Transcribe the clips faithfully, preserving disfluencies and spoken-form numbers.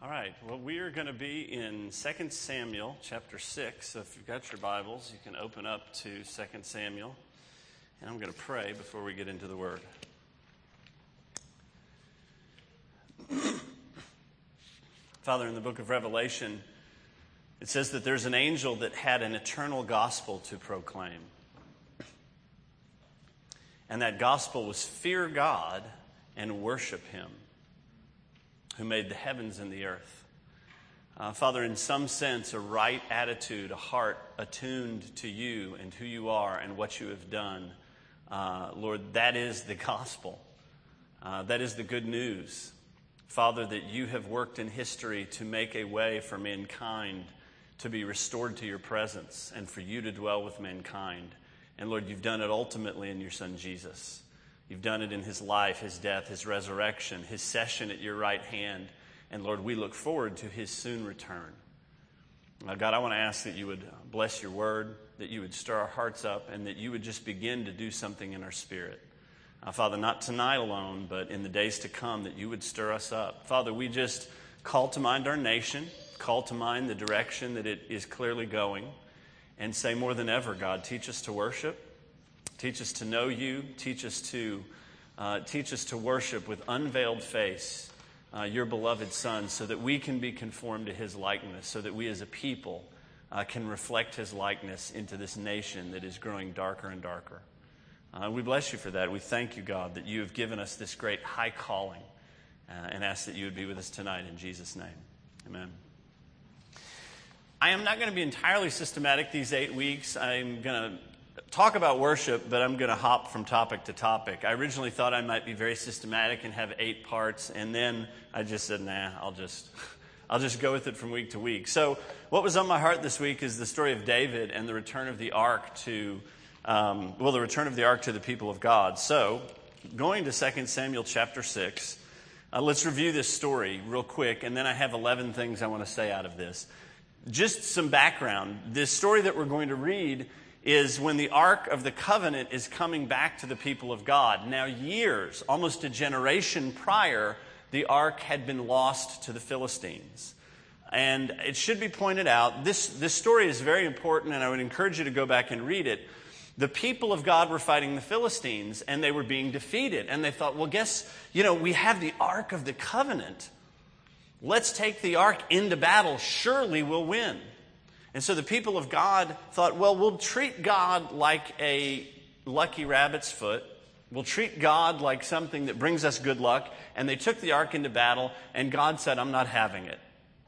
All right, well, we are going to be in Second Samuel chapter six. So if you've got your Bibles, you can open up to Second Samuel. And I'm going to pray before we get into the Word. Father, in the book of Revelation, it says that there's an angel that had an eternal gospel to proclaim. And that gospel was fear God and worship Him, who made the heavens and the earth. Uh, Father, in some sense, a right attitude, a heart attuned to you and who you are and what you have done. Uh, Lord, that is the gospel. Uh, that is the good news. Father, that you have worked in history to make a way for mankind to be restored to your presence and for you to dwell with mankind. And Lord, you've done it ultimately in your Son, Jesus. You've done it in his life, his death, his resurrection, his session at your right hand. And Lord, we look forward to his soon return. Now, God, I want to ask that you would bless your word, that you would stir our hearts up, and that you would just begin to do something in our spirit. Uh, Father, not tonight alone, but in the days to come, that you would stir us up. Father, we just call to mind our nation, call to mind the direction that it is clearly going, and say more than ever, God, teach us to worship. Teach us to know you. Teach us to uh, teach us to worship with unveiled face uh, your beloved Son, so that we can be conformed to his likeness, so that we as a people uh, can reflect his likeness into this nation that is growing darker and darker. Uh, we bless you for that. We thank you, God, that you have given us this great high calling, uh, and ask that you would be with us tonight in Jesus' name. Amen. I am not going to be entirely systematic these eight weeks. I'm going to talk about worship, but I'm going to hop from topic to topic. I originally thought I might be very systematic and have eight parts, and then I just said, nah, I'll just I'll just go with it from week to week. So what was on my heart this week is the story of David and the return of the ark to, um, well, the return of the ark to the people of God. So going to Second Samuel chapter six, uh, let's review this story real quick, and then I have eleven things I want to say out of this. Just some background. This story that we're going to read is when the Ark of the Covenant is coming back to the people of God. Now, years, almost a generation prior, the Ark had been lost to the Philistines. And it should be pointed out, this, this story is very important, and I would encourage you to go back and read it. The people of God were fighting the Philistines, and they were being defeated. And they thought, well, guess, you know, we have the Ark of the Covenant. Let's take the Ark into battle. Surely we'll win. And so the people of God thought, well, we'll treat God like a lucky rabbit's foot. We'll treat God like something that brings us good luck. And they took the ark into battle, and God said, I'm not having it.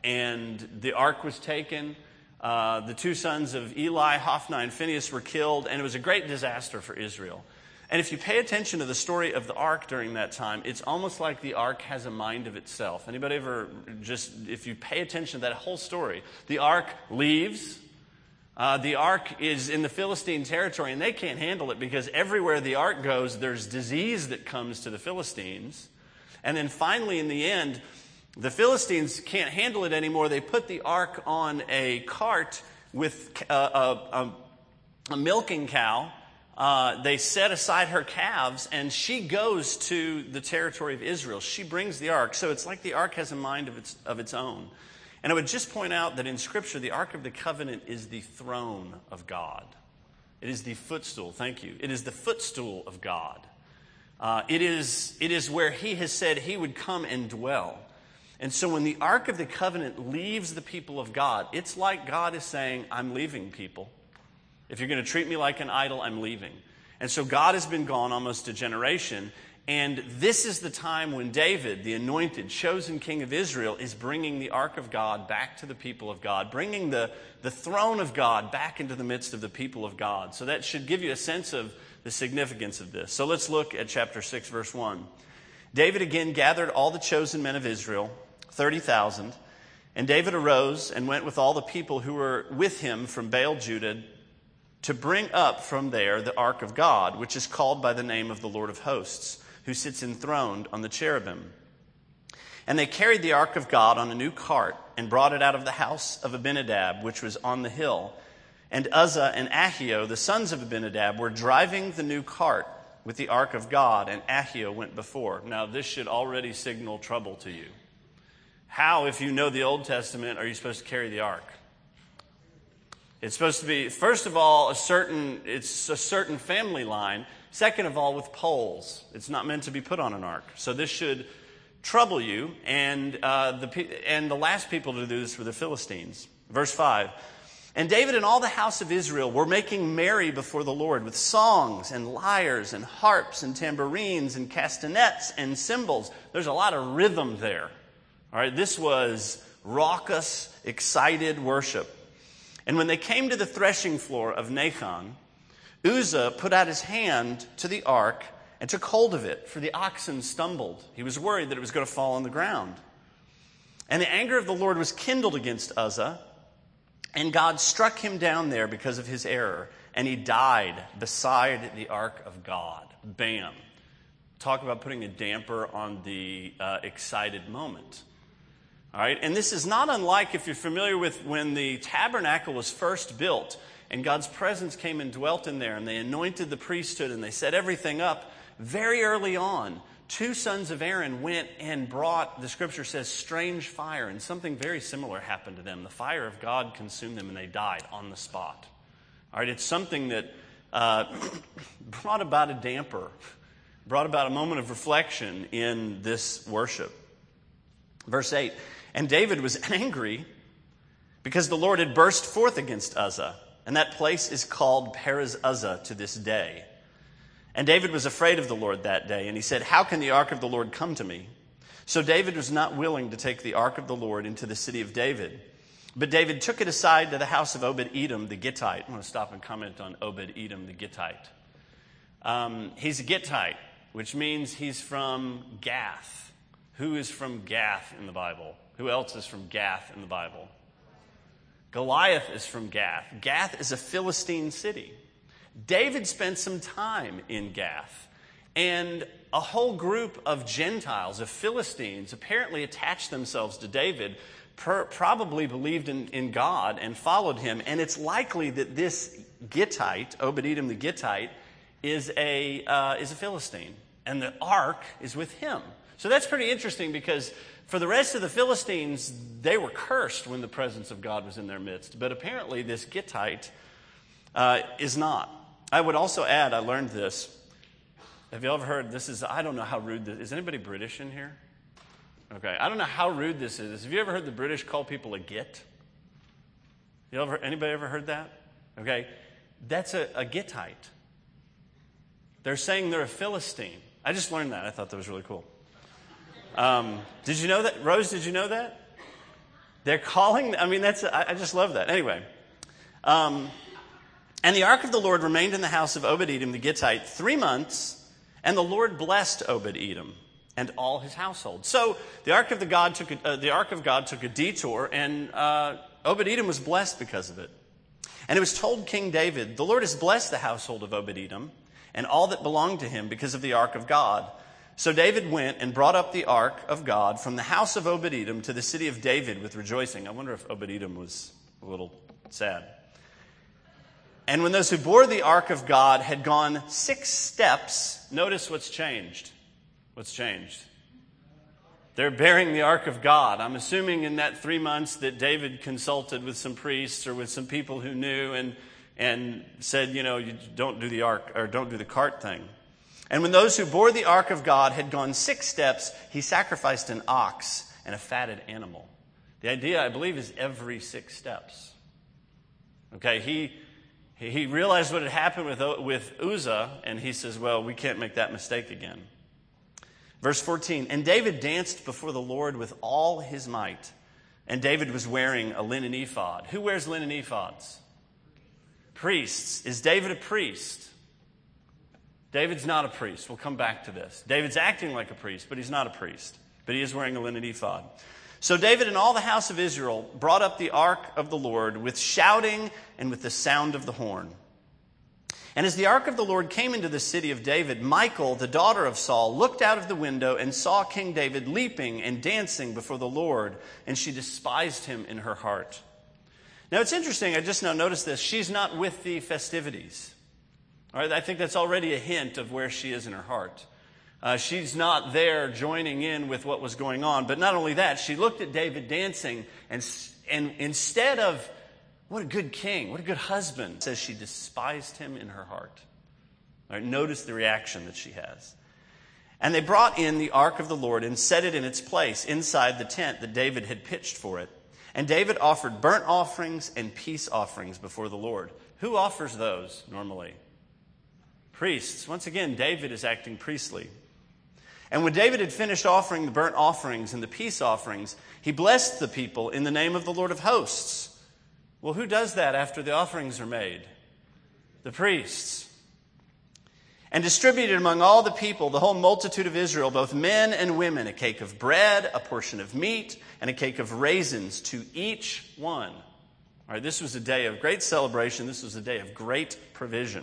And the ark was taken. Uh, the two sons of Eli, Hophni and Phinehas, were killed, and it was a great disaster for Israel. And if you pay attention to the story of the ark during that time, it's almost like the ark has a mind of itself. Anybody ever just, if you pay attention to that whole story, the ark leaves. Uh, the ark is in the Philistine territory, and they can't handle it because everywhere the ark goes, there's disease that comes to the Philistines. And then finally, in the end, the Philistines can't handle it anymore. They put the ark on a cart with a, a, a, a milking cow. Uh, they set aside her calves, and she goes to the territory of Israel. She brings the ark. So it's like the ark has a mind of its of its own. And I would just point out that in Scripture, the Ark of the Covenant is the throne of God. It is the footstool. Thank you. It is the footstool of God. Uh, it is it is where he has said he would come and dwell. And so when the Ark of the Covenant leaves the people of God, it's like God is saying, I'm leaving, people. If you're going to treat me like an idol, I'm leaving. And so God has been gone almost a generation. And this is the time when David, the anointed, chosen king of Israel, is bringing the ark of God back to the people of God, bringing the, the throne of God back into the midst of the people of God. So that should give you a sense of the significance of this. So let's look at chapter six, verse one. David again gathered all the chosen men of Israel, thirty thousand. And David arose and went with all the people who were with him from Baal Judah, to bring up from there the ark of God, which is called by the name of the Lord of hosts, who sits enthroned on the cherubim. And they carried the ark of God on a new cart and brought it out of the house of Abinadab, which was on the hill. And Uzzah and Ahio, the sons of Abinadab, were driving the new cart with the ark of God, and Ahio went before. Now, this should already signal trouble to you. How, if you know the Old Testament, are you supposed to carry the ark? It's supposed to be, first of all, a certain, it's a certain family line. Second of all, with poles. It's not meant to be put on an ark. So this should trouble you. And uh, the and the last people to do this were the Philistines. Verse five. And David and all the house of Israel were making merry before the Lord with songs and lyres and harps and tambourines and castanets and cymbals. There's a lot of rhythm there. All right, this was raucous, excited worship. And when they came to the threshing floor of Nachon, Uzzah put out his hand to the ark and took hold of it, for the oxen stumbled. He was worried that it was going to fall on the ground. And the anger of the Lord was kindled against Uzzah, and God struck him down there because of his error, and he died beside the ark of God. Bam. Talk about putting a damper on the uh, excited moment. All right, and this is not unlike, if you're familiar with when the tabernacle was first built and God's presence came and dwelt in there and they anointed the priesthood and they set everything up. Very early on, two sons of Aaron went and brought, the scripture says, strange fire, and something very similar happened to them. The fire of God consumed them and they died on the spot. All right, it's something that uh, brought about a damper, brought about a moment of reflection in this worship. Verse eight. And David was angry because the Lord had burst forth against Uzzah, and that place is called Perez Uzzah to this day. And David was afraid of the Lord that day, and he said, how can the ark of the Lord come to me? So David was not willing to take the ark of the Lord into the city of David. But David took it aside to the house of Obed-Edom the Gittite. I'm going to stop and comment on Obed-Edom the Gittite. Um, he's a Gittite, which means he's from Gath. Who is from Gath in the Bible? Who else is from Gath in the Bible? Goliath is from Gath. Gath is a Philistine city. David spent some time in Gath, and a whole group of Gentiles, of Philistines, apparently attached themselves to David, per, probably believed in, in God and followed him. And it's likely that this Gittite, Obed-Edom the Gittite, is a, uh, is a Philistine, and the ark is with him. So that's pretty interesting because for the rest of the Philistines, they were cursed when the presence of God was in their midst. But apparently this Gittite uh, is not. I would also add, I learned this. Have you ever heard, this is, I don't know how rude this is. Is anybody British in here? Okay, I don't know how rude this is. Have you ever heard the British call people a git? You ever, anybody ever heard that? Okay, that's a, a Gittite. They're saying they're a Philistine. I just learned that. I thought that was really cool. Um, did you know that? Rose, did you know that? They're calling, I mean, that's, I, I just love that. Anyway. Um, and the ark of the Lord remained in the house of Obed-Edom the Gittite three months, and the Lord blessed Obed-Edom and all his household. So the ark of the God took a, uh, the ark of God took a detour, and uh, Obed-Edom was blessed because of it. And it was told King David, the Lord has blessed the household of Obed-Edom and all that belonged to him because of the ark of God. So David went and brought up the ark of God from the house of Obed-Edom to the city of David with rejoicing. I wonder if Obed-Edom was a little sad. And when those who bore the ark of God had gone six steps, notice what's changed. What's changed? They're bearing the ark of God. I'm assuming in that three months that David consulted with some priests or with some people who knew and, and said, you know, you don't do the ark or don't do the cart thing. And when those who bore the ark of God had gone six steps, he sacrificed an ox and a fatted animal. The idea, I believe, is every six steps. Okay, he he realized what had happened with, with Uzzah, and he says, well, we can't make that mistake again. Verse fourteen, and David danced before the Lord with all his might, and David was wearing a linen ephod. Who wears linen ephods? Priests. Is David a priest? David's not a priest. We'll come back to this. David's acting like a priest, but he's not a priest. But he is wearing a linen ephod. So David and all the house of Israel brought up the ark of the Lord with shouting and with the sound of the horn. And as the ark of the Lord came into the city of David, Michal, the daughter of Saul, looked out of the window and saw King David leaping and dancing before the Lord, and she despised him in her heart. Now it's interesting, I just now noticed this, she's not with the festivities. All right, I think that's already a hint of where she is in her heart. Uh, she's not there joining in with what was going on. But not only that, she looked at David dancing, and, and instead of, what a good king, what a good husband, says she despised him in her heart. All right, notice the reaction that she has. And they brought in the ark of the Lord and set it in its place inside the tent that David had pitched for it. And David offered burnt offerings and peace offerings before the Lord. Who offers those normally? Priests. Once again, David is acting priestly. And when David had finished offering the burnt offerings and the peace offerings, he blessed the people in the name of the Lord of hosts. Well, who does that after the offerings are made? The priests. And distributed among all the people, the whole multitude of Israel, both men and women, a cake of bread, a portion of meat, and a cake of raisins to each one. All right, this was a day of great celebration. This was a day of great provision.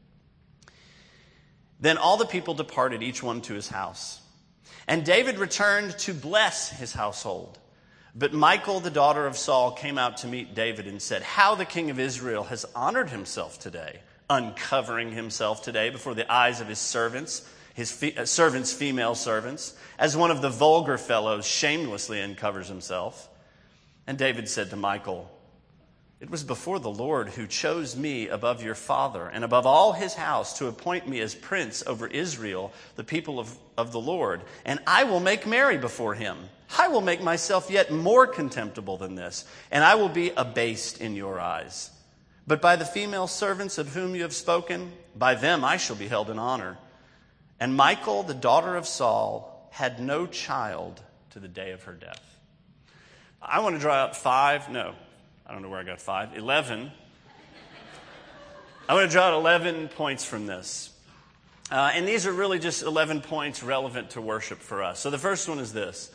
Then all the people departed, each one to his house. And David returned to bless his household. But Michal, the daughter of Saul, came out to meet David and said, "How the king of Israel has honored himself today, uncovering himself today before the eyes of his servants, his fe- uh, servants' female servants, as one of the vulgar fellows shamelessly uncovers himself." And David said to Michal, "It was before the Lord who chose me above your father and above all his house to appoint me as prince over Israel, the people of, of the Lord. And I will make merry before him. I will make myself yet more contemptible than this, and I will be abased in your eyes. But by the female servants of whom you have spoken, by them I shall be held in honor." And Michal, the daughter of Saul, had no child to the day of her death. I want to draw out five, no, I don't know where I got five, eleven. I want to draw out eleven points from this. Uh, and these are really just eleven points relevant to worship for us. So the first one is this.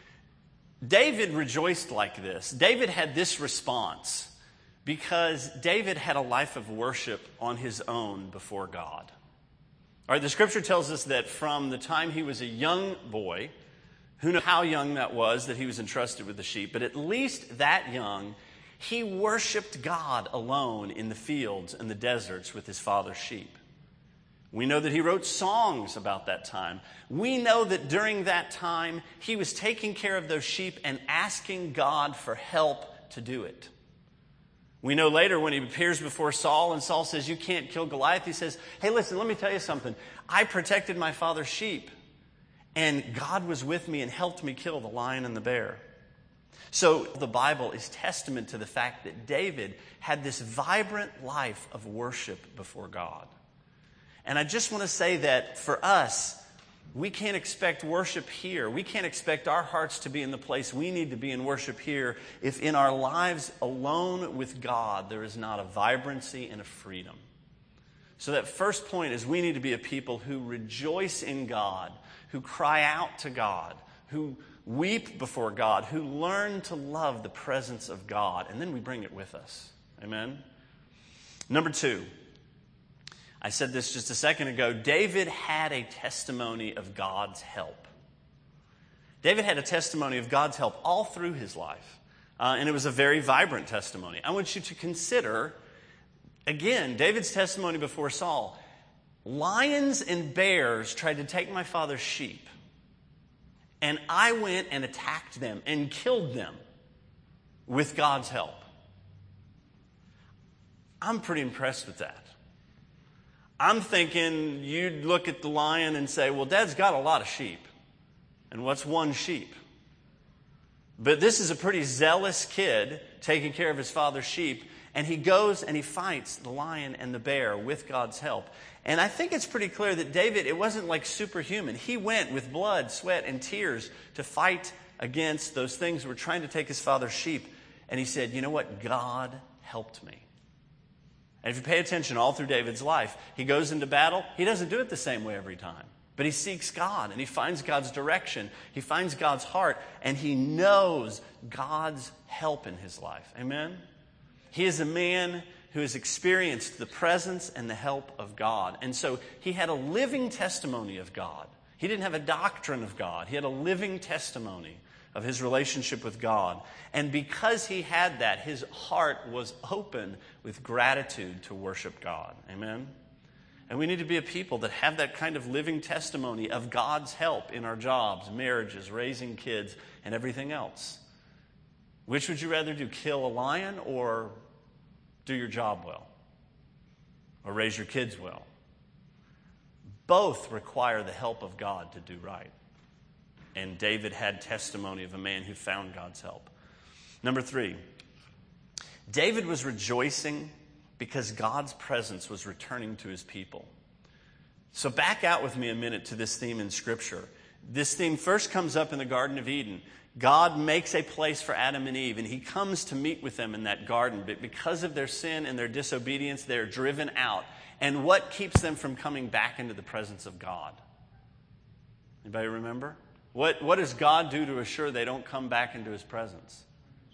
David rejoiced like this. David had this response because David had a life of worship on his own before God. All right, the scripture tells us that from the time he was a young boy, who knows how young that was that he was entrusted with the sheep, but at least that young, he worshiped God alone in the fields and the deserts with his father's sheep. We know that he wrote songs about that time. We know that during that time, he was taking care of those sheep and asking God for help to do it. We know later when he appears before Saul and Saul says, "You can't kill Goliath," he says, "Hey, listen, let me tell you something. I protected my father's sheep, and God was with me and helped me kill the lion and the bear." So the Bible is testament to the fact that David had this vibrant life of worship before God. And I just want to say that for us, we can't expect worship here. We can't expect our hearts to be in the place we need to be in worship here if in our lives alone with God there is not a vibrancy and a freedom. So that first point is we need to be a people who rejoice in God, who cry out to God, who weep before God, who learn to love the presence of God, and then we bring it with us. Amen? Number two. I said this just a second ago. David had a testimony of God's help. David had a testimony of God's help all through his life. Uh, and it was a very vibrant testimony. I want you to consider, again, David's testimony before Saul. Lions and bears tried to take my father's sheep. And I went and attacked them and killed them with God's help. I'm pretty impressed with that. I'm thinking you'd look at the lion and say, "Well, Dad's got a lot of sheep. And what's one sheep?" But this is a pretty zealous kid taking care of his father's sheep. And he goes and he fights the lion and the bear with God's help. And I think it's pretty clear that David, it wasn't like superhuman. He went with blood, sweat, and tears to fight against those things that were trying to take his father's sheep. And he said, "You know what? God helped me." And if you pay attention all through David's life, he goes into battle. He doesn't do it the same way every time. But he seeks God, and he finds God's direction. He finds God's heart, and he knows God's help in his life. Amen? He is a man who has experienced the presence and the help of God. And so he had a living testimony of God. He didn't have a doctrine of God. He had a living testimony of his relationship with God. And because he had that, his heart was open with gratitude to worship God. Amen? And we need to be a people that have that kind of living testimony of God's help in our jobs, marriages, raising kids, and everything else. Which would you rather do, kill a lion or do your job well? Or raise your kids well? Both require the help of God to do right. And David had testimony of a man who found God's help. Number three, David was rejoicing because God's presence was returning to his people. So back out with me a minute to this theme in Scripture. This theme first comes up in the Garden of Eden. God makes a place for Adam and Eve, and he comes to meet with them in that garden. But because of their sin and their disobedience, they're driven out. And what keeps them from coming back into the presence of God? Anybody remember? What, what does God do to assure they don't come back into his presence?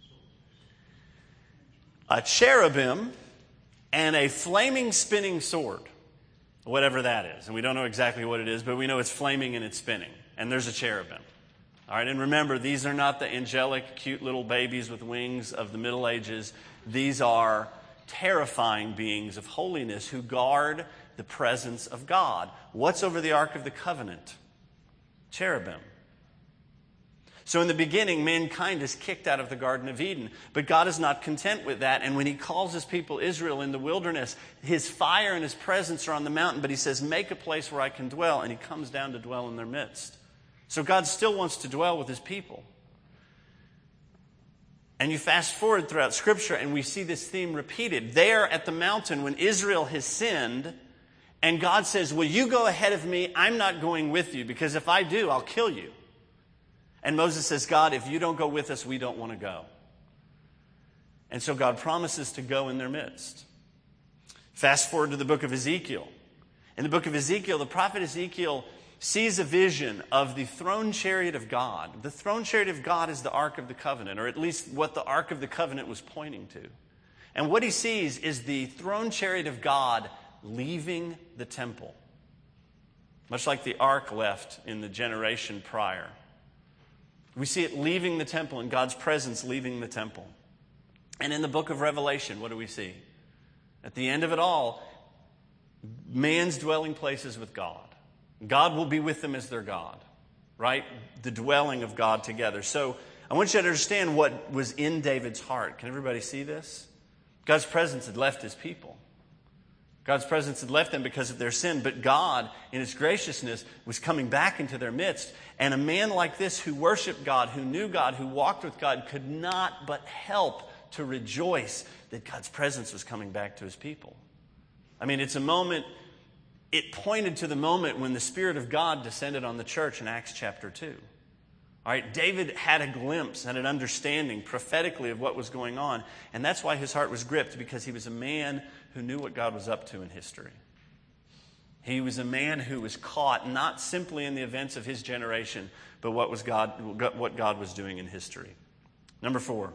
A cherubim and a flaming spinning sword, whatever that is. And we don't know exactly what it is, but we know it's flaming and it's spinning. And there's a cherubim. All right, and remember, these are not the angelic, cute little babies with wings of the Middle Ages. These are terrifying beings of holiness who guard the presence of God. What's over the Ark of the Covenant? Cherubim. So in the beginning, mankind is kicked out of the Garden of Eden. But God is not content with that. And when he calls his people Israel in the wilderness, his fire and his presence are on the mountain. But he says, make a place where I can dwell. And he comes down to dwell in their midst. So God still wants to dwell with his people. And you fast forward throughout Scripture and we see this theme repeated. There at the mountain when Israel has sinned and God says, will you go ahead of me? I'm not going with you because if I do, I'll kill you. And Moses says, God, if you don't go with us, we don't want to go. And so God promises to go in their midst. Fast forward to the book of Ezekiel. In the book of Ezekiel, the prophet Ezekiel sees a vision of the throne chariot of God. The throne chariot of God is the Ark of the Covenant, or at least what the Ark of the Covenant was pointing to. And what he sees is the throne chariot of God leaving the temple, much like the Ark left in the generation prior. We see it leaving the temple and God's presence leaving the temple. And in the book of Revelation, what do we see? At the end of it all, man's dwelling places with God. God will be with them as their God, right? The dwelling of God together. So I want you to understand what was in David's heart. Can everybody see this? God's presence had left his people. God's presence had left them because of their sin, but God, in his graciousness, was coming back into their midst. And a man like this who worshiped God, who knew God, who walked with God, could not but help to rejoice that God's presence was coming back to his people. I mean, it's a moment, it pointed to the moment when the Spirit of God descended on the church in Acts chapter two. All right, David had a glimpse and an understanding prophetically of what was going on. And that's why his heart was gripped, because he was a man who knew what God was up to in history. He was a man who was caught not simply in the events of his generation, but what was God, what God was doing in history. Number four,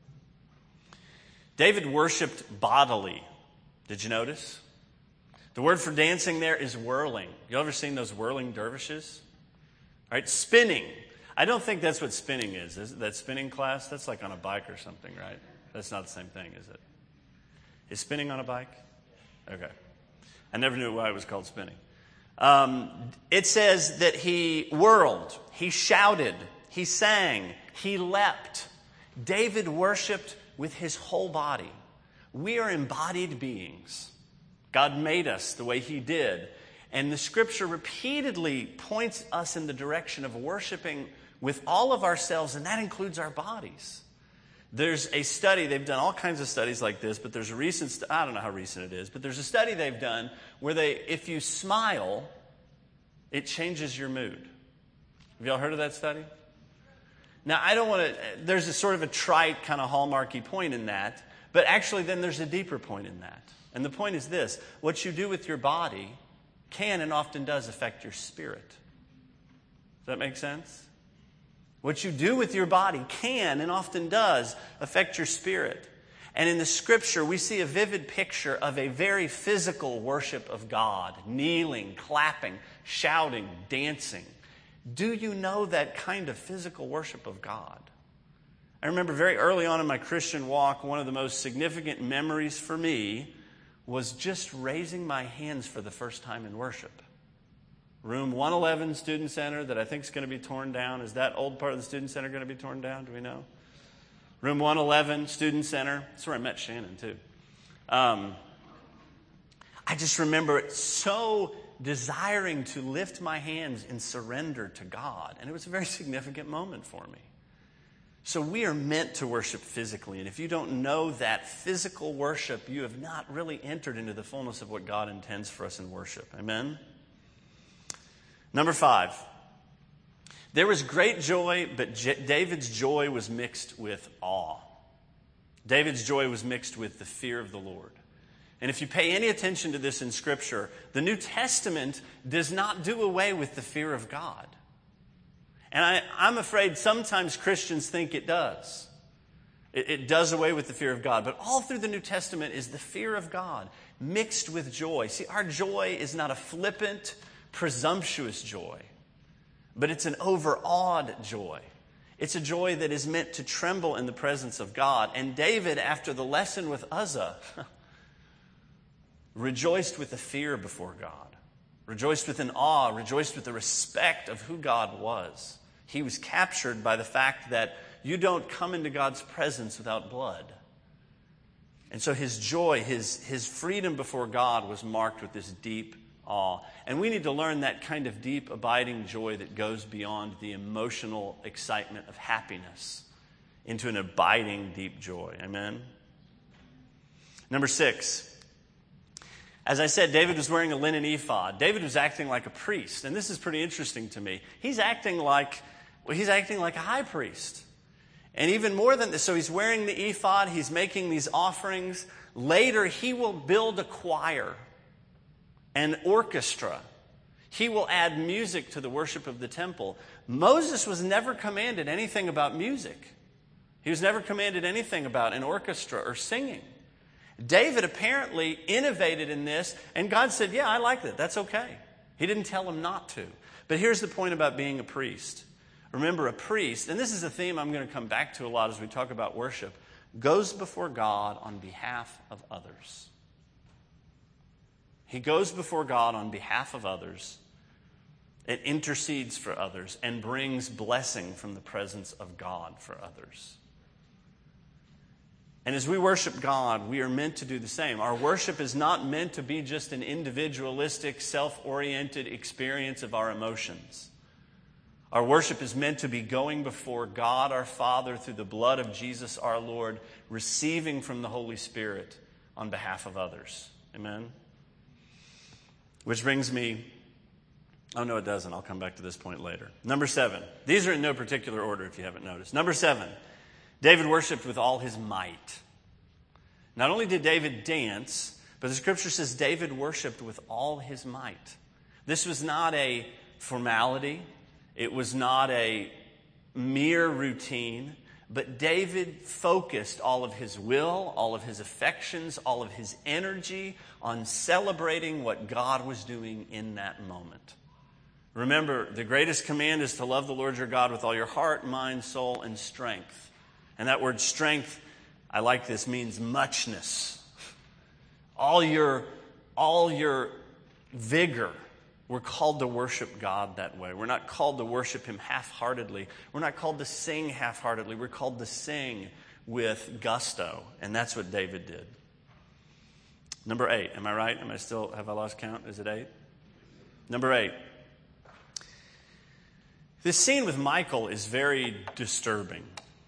David worshiped bodily. Did you notice? The word for dancing there is whirling. You ever seen those whirling dervishes? All right, spinning. I don't think that's what spinning is. Is it that spinning class? That's like on a bike or something, right? That's not the same thing, is it? Is spinning on a bike? Okay. I never knew why it was called spinning. Um, it says that he whirled, he shouted, he sang, he leapt. David worshiped with his whole body. We are embodied beings. God made us the way he did. And the Scripture repeatedly points us in the direction of worshiping with all of ourselves, and that includes our bodies. There's a study, they've done all kinds of studies like this, but there's a recent, st- I don't know how recent it is, but there's a study they've done where they, if you smile, it changes your mood. Have y'all heard of that study? Now, I don't want to, there's a sort of a trite kind of hallmarky point in that, but actually then there's a deeper point in that. And the point is this: what you do with your body can and often does affect your spirit. Does that make sense? What you do with your body can and often does affect your spirit. And in the Scripture, we see a vivid picture of a very physical worship of God. Kneeling, clapping, shouting, dancing. Do you know that kind of physical worship of God? I remember very early on in my Christian walk, one of the most significant memories for me was just raising my hands for the first time in worship. Room one eleven Student Center that I think is going to be torn down. Is that old part of the Student Center going to be torn down? Do we know? Room one eleven Student Center. That's where I met Shannon, too. Um, I just remember it so desiring to lift my hands in surrender to God. And it was a very significant moment for me. So we are meant to worship physically. And if you don't know that physical worship, you have not really entered into the fullness of what God intends for us in worship. Amen? Number five. There was great joy, but J- David's joy was mixed with awe. David's joy was mixed with the fear of the Lord. And if you pay any attention to this in Scripture, the New Testament does not do away with the fear of God. And I, I'm afraid sometimes Christians think it does. It, it does away with the fear of God. But all through the New Testament is the fear of God mixed with joy. See, our joy is not a flippant, presumptuous joy, but it's an overawed joy. It's a joy that is meant to tremble in the presence of God. And David, after the lesson with Uzzah, rejoiced with the fear before God, rejoiced with an awe, rejoiced with the respect of who God was. He was captured by the fact that you don't come into God's presence without blood. And so his joy, his, his freedom before God was marked with this deep awe. And we need to learn that kind of deep, abiding joy that goes beyond the emotional excitement of happiness into an abiding, deep joy. Amen? Number six. As I said, David was wearing a linen ephod. David was acting like a priest. And this is pretty interesting to me. He's acting like, well, he's acting like a high priest. And even more than this, so he's wearing the ephod. He's making these offerings. Later, he will build a choir, an orchestra. He will add music to the worship of the temple. Moses was never commanded anything about music. He was never commanded anything about an orchestra or singing. David apparently innovated in this, and God said, yeah, I like that. That's okay. He didn't tell him not to. But here's the point about being a priest. Remember, a priest, and this is a theme I'm going to come back to a lot as we talk about worship, goes before God on behalf of others. He goes before God on behalf of others and intercedes for others and brings blessing from the presence of God for others. And as we worship God, we are meant to do the same. Our worship is not meant to be just an individualistic, self-oriented experience of our emotions. Our worship is meant to be going before God our Father through the blood of Jesus our Lord, receiving from the Holy Spirit on behalf of others. Amen? Which brings me, oh no it doesn't, I'll come back to this point later. Number seven. These are in no particular order if you haven't noticed. Number seven. David worshiped with all his might. Not only did David dance, but the Scripture says David worshiped with all his might. This was not a formality. It was not a mere routine. But David focused all of his will, all of his affections, all of his energy on celebrating what God was doing in that moment. Remember, the greatest command is to love the Lord your God with all your heart, mind, soul, and strength. And that word strength, I like this, means muchness. All your, all your vigor. We're called to worship God that way. We're not called to worship Him half-heartedly. We're not called to sing half-heartedly. We're called to sing with gusto. And that's what David did. Number eight. Am I right? Am I still, have I lost count? Is it eight? Number eight. This scene with Michal is very disturbing.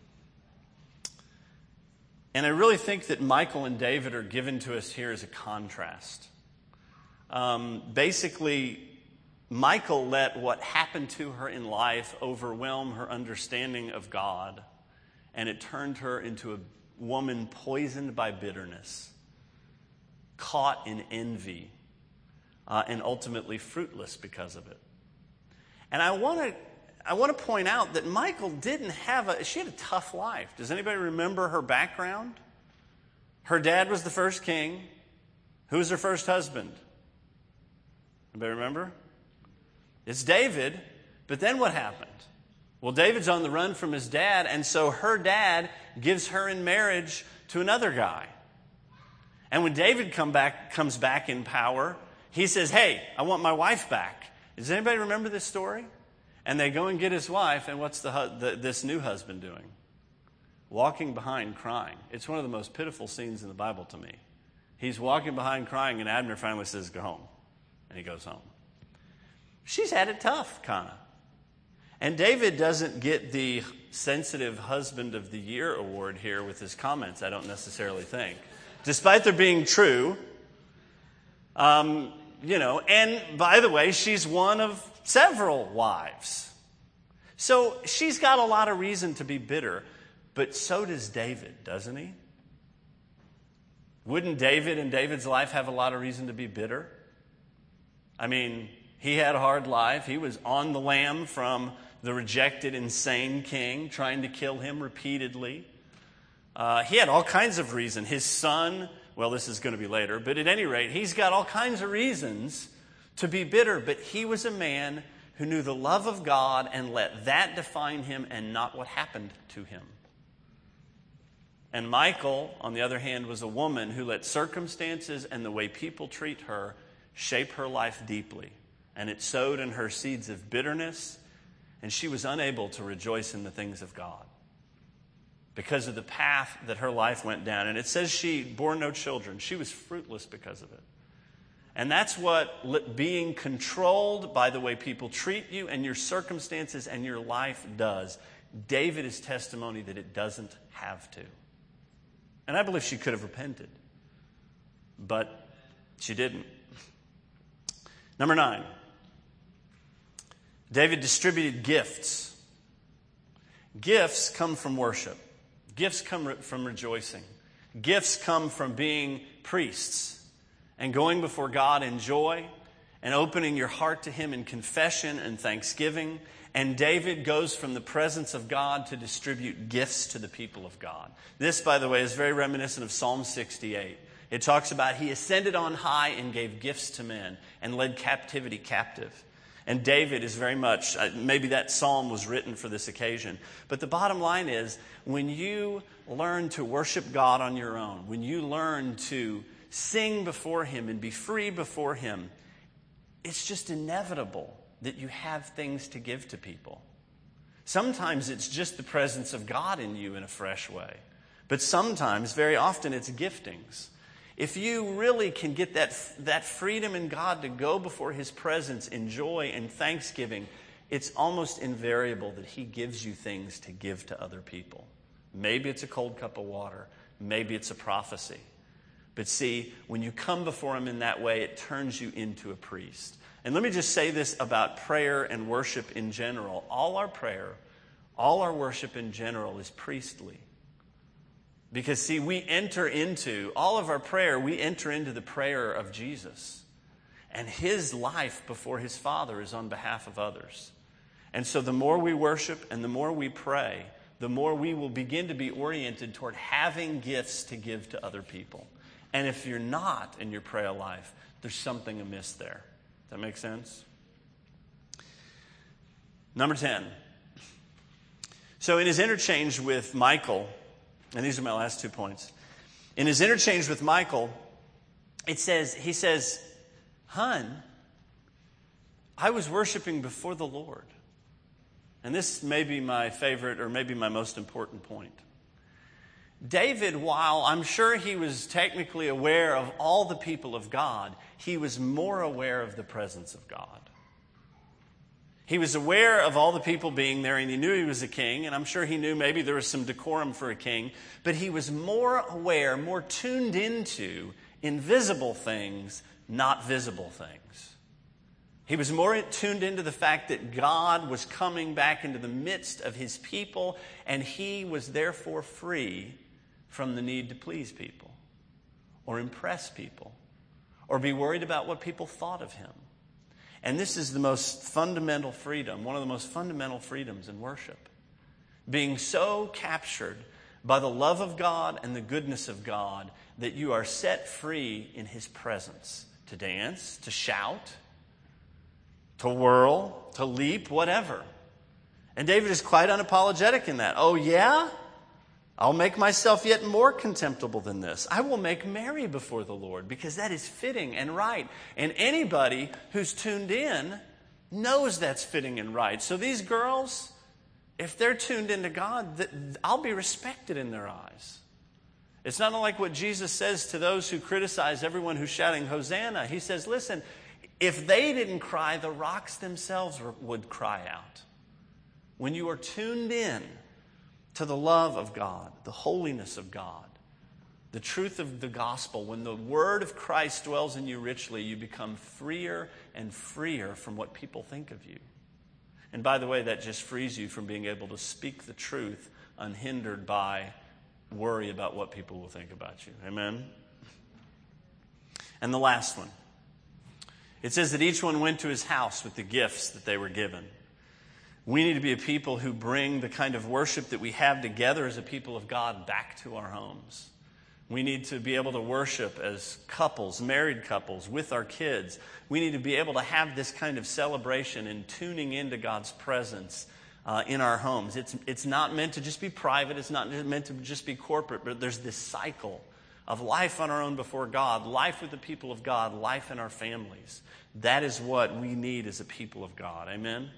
And I really think that Michal and David are given to us here as a contrast. Um, basically, Michal let what happened to her in life overwhelm her understanding of God, and it turned her into a woman poisoned by bitterness, caught in envy, uh, and ultimately fruitless because of it. And I want to I want to point out that Michal didn't have a, she had a tough life. Does anybody remember her background? Her dad was the first king. Who was her first husband? Anybody remember? It's David. But then what happened? Well, David's on the run from his dad, and so her dad gives her in marriage to another guy. And when David come back, comes back in power, he says, hey, I want my wife back. Does anybody remember this story? And they go and get his wife, and what's the, the this new husband doing? Walking behind crying. It's one of the most pitiful scenes in the Bible to me. He's walking behind crying, and Abner finally says, go home. And he goes home. She's had it tough, kind of. And David doesn't get the Sensitive Husband of the Year award here with his comments, I don't necessarily think. Despite their being true, um, you know, and by the way, she's one of several wives. So she's got a lot of reason to be bitter, but so does David, doesn't he? Wouldn't David in David's life have a lot of reason to be bitter? I mean, he had a hard life. He was on the lam from the rejected, insane king, trying to kill him repeatedly. Uh, he had all kinds of reason. His son, well, this is going to be later, but at any rate, he's got all kinds of reasons to be bitter. But he was a man who knew the love of God and let that define him and not what happened to him. And Michal, on the other hand, was a woman who let circumstances and the way people treat her shape her life deeply. And it sowed in her seeds of bitterness, and she was unable to rejoice in the things of God because of the path that her life went down. And it says she bore no children. She was fruitless because of it. And that's what being controlled by the way people treat you and your circumstances and your life does. David is testimony that it doesn't have to. And I believe she could have repented, but she didn't. Number nine, David distributed gifts. Gifts come from worship. Gifts come from rejoicing. Gifts come from being priests and going before God in joy and opening your heart to Him in confession and thanksgiving. And David goes from the presence of God to distribute gifts to the people of God. This, by the way, is very reminiscent of Psalm sixty-eight. It talks about He ascended on high and gave gifts to men and led captivity captive. And David is very much, maybe that psalm was written for this occasion. But the bottom line is, when you learn to worship God on your own, when you learn to sing before Him and be free before Him, it's just inevitable that you have things to give to people. Sometimes it's just the presence of God in you in a fresh way. But sometimes, very often, it's giftings. If you really can get that, that freedom in God to go before His presence in joy and thanksgiving, it's almost invariable that He gives you things to give to other people. Maybe it's a cold cup of water. Maybe it's a prophecy. But see, when you come before Him in that way, it turns you into a priest. And let me just say this about prayer and worship in general. All our prayer, all our worship in general is priestly. Because, see, we enter into, all of our prayer, we enter into the prayer of Jesus. And His life before His Father is on behalf of others. And so the more we worship and the more we pray, the more we will begin to be oriented toward having gifts to give to other people. And if you're not in your prayer life, there's something amiss there. Does that make sense? Number ten. So in his interchange with Michal, and these are my last two points. In his interchange with Michal, it says, he says, "Hun, I was worshiping before the Lord." And this may be my favorite or maybe my most important point. David, while I'm sure he was technically aware of all the people of God, he was more aware of the presence of God. He was aware of all the people being there, and he knew he was a king, and I'm sure he knew maybe there was some decorum for a king, but he was more aware, more tuned into invisible things, not visible things. He was more tuned into the fact that God was coming back into the midst of His people, and he was therefore free from the need to please people or impress people or be worried about what people thought of him. And this is the most fundamental freedom, one of the most fundamental freedoms in worship. Being so captured by the love of God and the goodness of God that you are set free in His presence to dance, to shout, to whirl, to leap, whatever. And David is quite unapologetic in that. Oh, yeah? I'll make myself yet more contemptible than this. I will make merry before the Lord, because that is fitting and right. And anybody who's tuned in knows that's fitting and right. So these girls, if they're tuned into God, I'll be respected in their eyes. It's not like what Jesus says to those who criticize everyone who's shouting Hosanna. He says, listen, if they didn't cry, the rocks themselves would cry out. When you are tuned in to the love of God, the holiness of God, the truth of the gospel, when the word of Christ dwells in you richly, you become freer and freer from what people think of you. And by the way, that just frees you from being able to speak the truth unhindered by worry about what people will think about you. Amen? And the last one. It says that each one went to his house with the gifts that they were given. We need to be a people who bring the kind of worship that we have together as a people of God back to our homes. We need to be able to worship as couples, married couples, with our kids. We need to be able to have this kind of celebration and tuning into God's presence uh, in our homes. It's, it's not meant to just be private. It's not meant to just be corporate. But there's this cycle of life on our own before God, life with the people of God, life in our families. That is what we need as a people of God. Amen?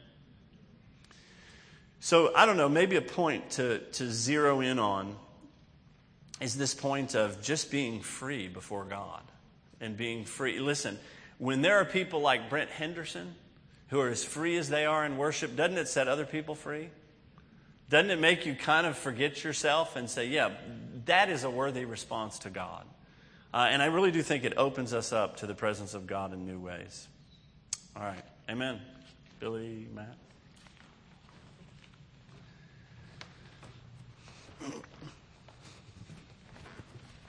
So, I don't know, maybe a point to, to zero in on is this point of just being free before God and being free. Listen, when there are people like Brent Henderson who are as free as they are in worship, doesn't it set other people free? Doesn't it make you kind of forget yourself and say, yeah, that is a worthy response to God? Uh, and I really do think it opens us up to the presence of God in new ways. All right. Amen. Billy, Matt.